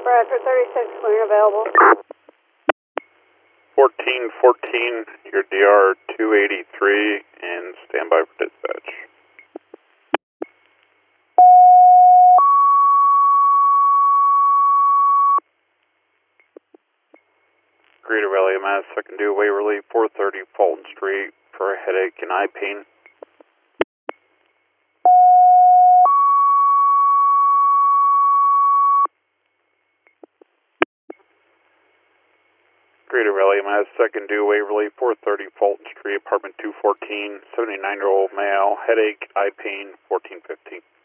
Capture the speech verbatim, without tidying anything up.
Bradford thirty-six, clearing available. fourteen fourteen, your D R two eighty-three, and stand by for dispatch. Greater Valley M S, I can do Waverly, four thirty Fulton Street for a headache and eye pain. Greater Valley M S, I can do Waverly, four thirty Fulton Street, apartment two fourteen, seventy-nine-year-old male, headache, eye pain, fourteen fifteen.